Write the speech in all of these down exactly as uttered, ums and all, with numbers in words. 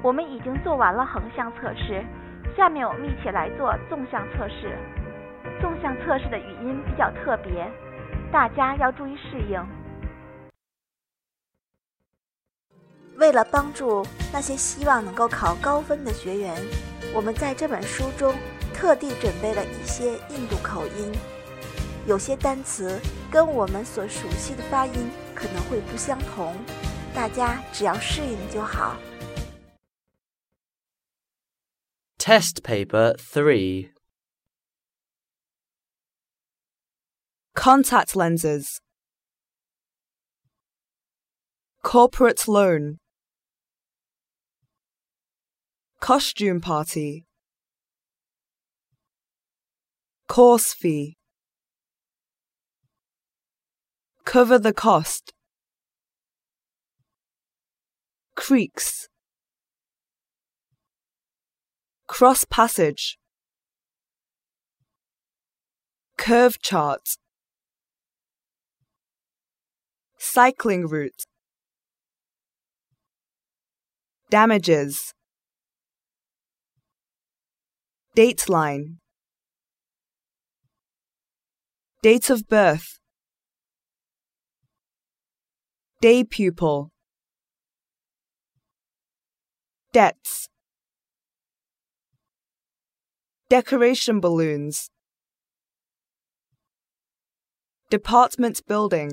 我们已经做完了横向测试，下面我们一起来做纵向测试。纵向测试的语音比较特别，大家要注意适应。为了帮助那些希望能够考高分的学员，我们在这本书中特地准备了一些印度口音，有些单词跟我们所熟悉的发音可能会不相同，大家只要适应就好。 Test Paper three. Contact lenses. Corporate loan. Costume party. Course fee. Cover the cost. Creeks. Cross passage. Curve chart. Cycling route. Damages. Dateline. Date of birth. Day pupil. Debts. Decoration balloons. Department building.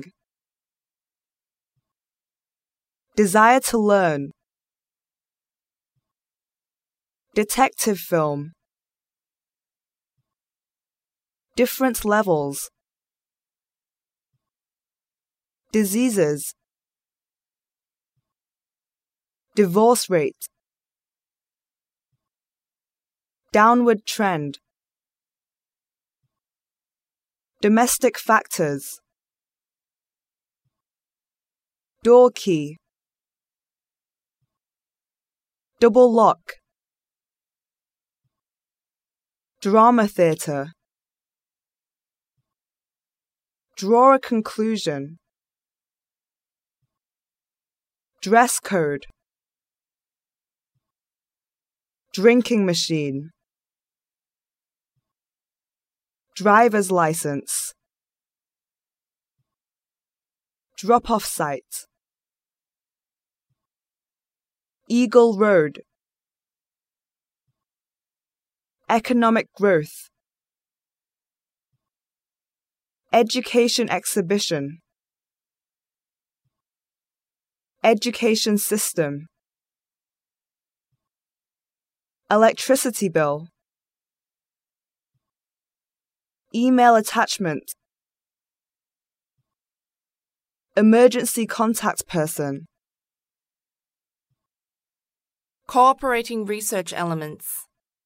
Desire to learn. Detective film. Different levels. Diseases. Divorce rate. Downward trend. Domestic factors. Door key. Double lock. Drama theatre. Draw a conclusion. Dress code. Drinking machine. Driver's license. Drop-off site. Eagle Road. Economic growth. Education exhibition. Education system. Electricity bill. Email attachment. Emergency contact person. Cooperating research elements.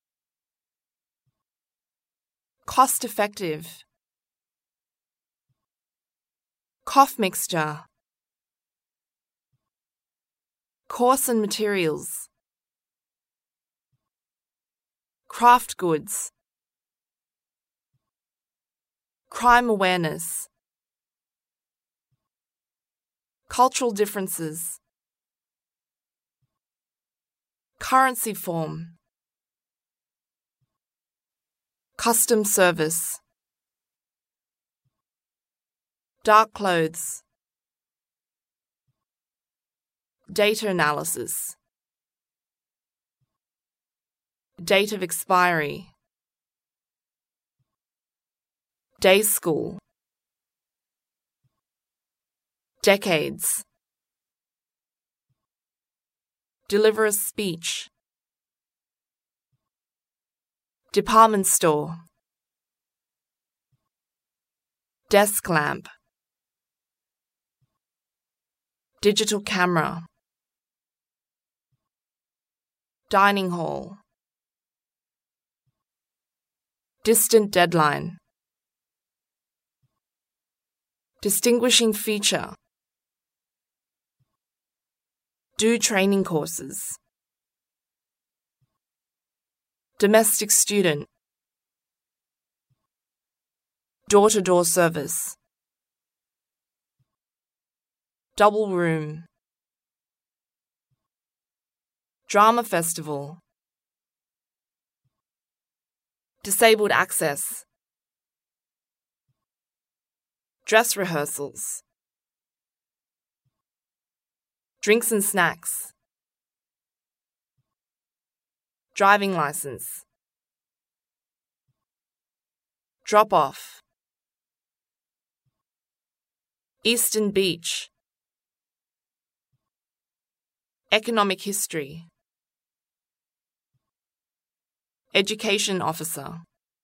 Cost-effective. Cough mixture. Course and materials. Craft goods. Crime awareness. Cultural differences. Currency form. Custom service. Dark clothes. Data analysis. Date of expiry. Day school. Decades. Deliver a speech. Department store. Desk lamp. Digital camera. Dining hall. Distant deadline. Distinguishing feature. Do training courses. Domestic student. Door-to-door service. Double room. Drama festival. Disabled access. Dress rehearsals. Drinks and snacks. Driving license. Drop off. Eastern Beach. Economic history. Education officer.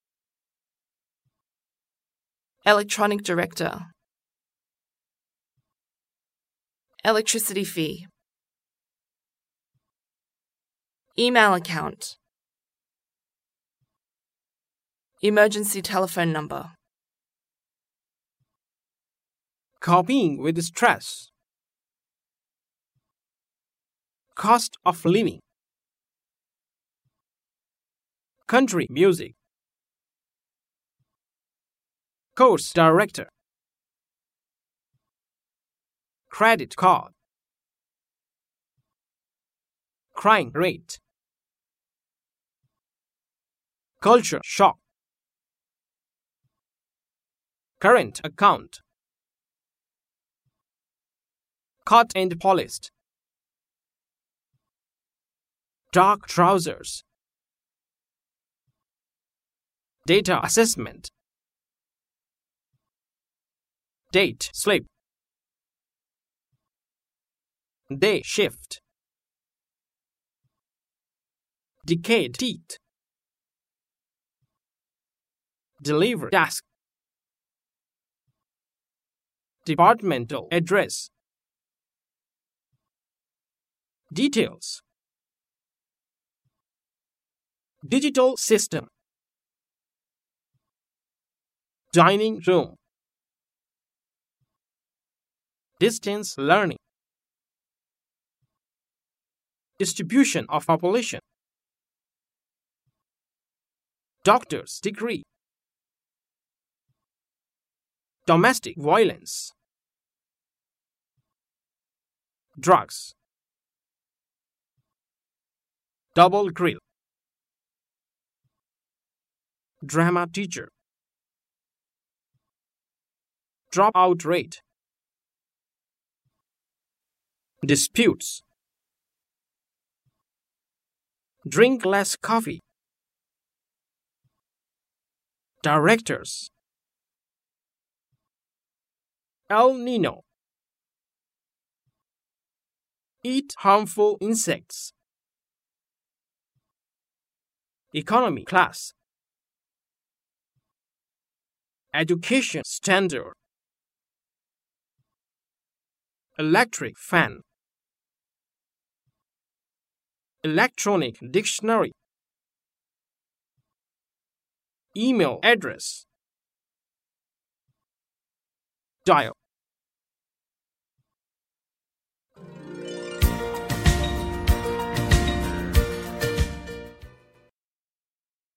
Electronic director. Electricity fee. Email account. Emergency telephone number. Coping with stress. Cost of living. Country music. Course director. Credit card. Crime rate. Culture shock. Current account. Cut and polished. Dark trousers. Data assessment. Date slip. Day shift. Decayed teeth. Deliver task. Departmental address. Details. Digital system. Dining room. Distance learning. Distribution of population. Doctor's degree. Domestic violence. Drugs. Double grill. Drama teacher. Dropout rate. Disputes. Drink less coffee. Directors. El Nino. Eat harmful insects. Economy class. Education standard. Electric fan. Electronic dictionary. Email address. Dial.